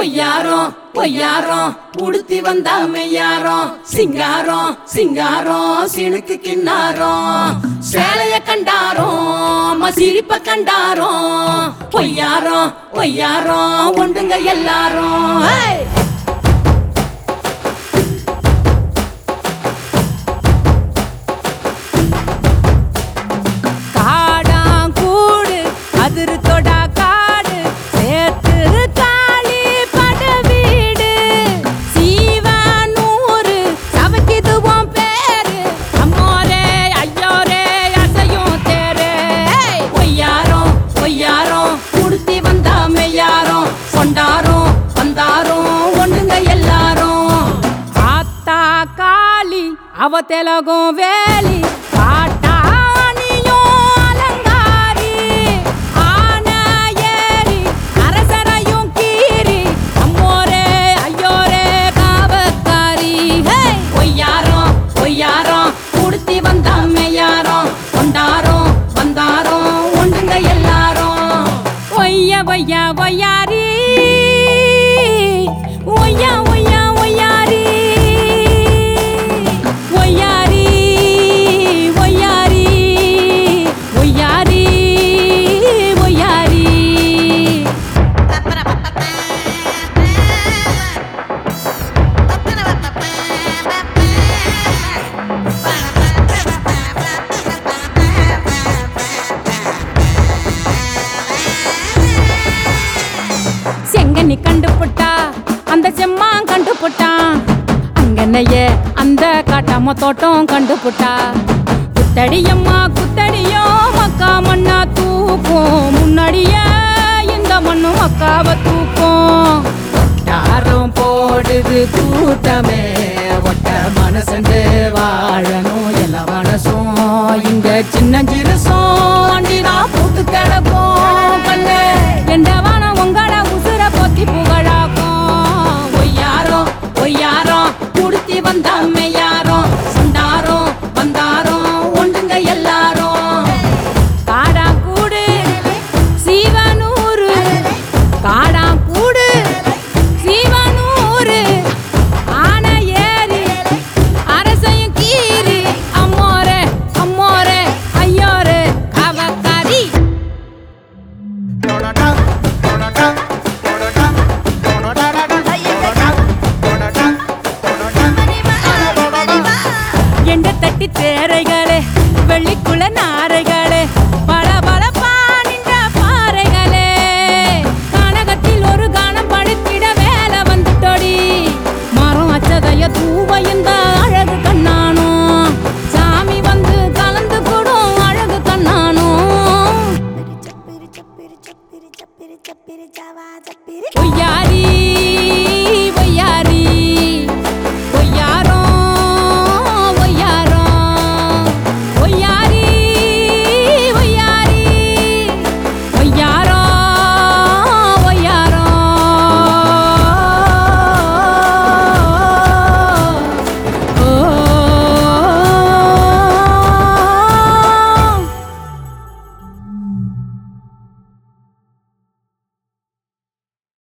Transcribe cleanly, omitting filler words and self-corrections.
ஒய்யாரம் ஒய்யாரம் உடுத்தி வந்தா மெய்யாரம் சிங்காரம் சிங்காரம் சினுக்கு கிண்ணாரம் சேலைய கண்டாரோம் சிரிப்ப கண்டாரோம் ஒய்யாரம் ஒய்யாரம் ஒண்டுங்க எல்லாரும் காடாங்கூடு அதிர்த்தொடா காடு சேர்த்து காளி பட வீடு சீவனூரு சமைக்குதுவோம் பேரு அம்மோரே ஐயோரே அசையும் தேரே ஒய்யாரம் ஒய்யாரம் உடுத்தி வந்தா மெய்யாரம் கொண்டாரோம் வந்தாரோம் ஒண்டுங்க எல்லாரும் ஆத்தா காளி அவ தெலகும் வேலி காட்டானியும் அலங்காரி ஆன ஏறி அரசரையும் கீரி அம்மோரே ஐயோரே காவக்காரி ஒய்யாரம் ஒய்யாரம் உடுத்தி வந்தா மெய்யாரம் கொண்டாரோம் வந்தாரோம் ஒண்டுங்க எல்லாரும் ஒய்யா ஒய்யா ஒய்யாரி ஒய்யா ஒய்யா ஒய்யாரி ஒய்யாரி ஒய்யாரி ஒய்யாரி ஒய்யாரி செங்கனி கண்டுபுட்டா அந்த செம்மான் கண்டுபுட்டான் அங்கனையே அந்த காட்டாம தோட்டம் கண்டுபுட்டா குத்தடியம்மா குத்தடியோ மக்கா மண்ணா தூக்கும் முன்னாடியே இந்த மண்ணு மக்காவ தூக்கும் யாரும் போடுது கூட்டமே ஒட்ட மனசண்டு வாழணும் எல்லா மனசும் இங்க சின்ன சிறுசும் அண்டினா போட்டு கிடப்போம் கண்ணு எண்டவானம் உங்கள உசுர போத்தி புகழாக்கும் ஒய்யாரம் ஒய்யாரம் உடுத்தி வந்தா மெய்யாரம் சொன்னாரோம் வந்தாரோம் ஒண்டுங்க எல்லாரும் காடாங்கூடு சீவனூரு காடாங்கூடு சீவனூரு ஆன ஏறி அரசையும் கீரி அம்மோரே அம்மோரே ஐயோரே காவக்காரி எண்ட தட்டி தேரைகளே வெள்ளிக்குள்ள நாரைகளே பல பல பானின்ற பாறைகளே கனகத்தில் ஒரு கானம் படுத்திட வேலை வந்துட்டோடி மரம் அச்சதைய தூவையுந்த அழகு கண்ணானோ சாமி வந்து கலந்து கூடும் அழகு கண்ணானோ ஒய்யாரி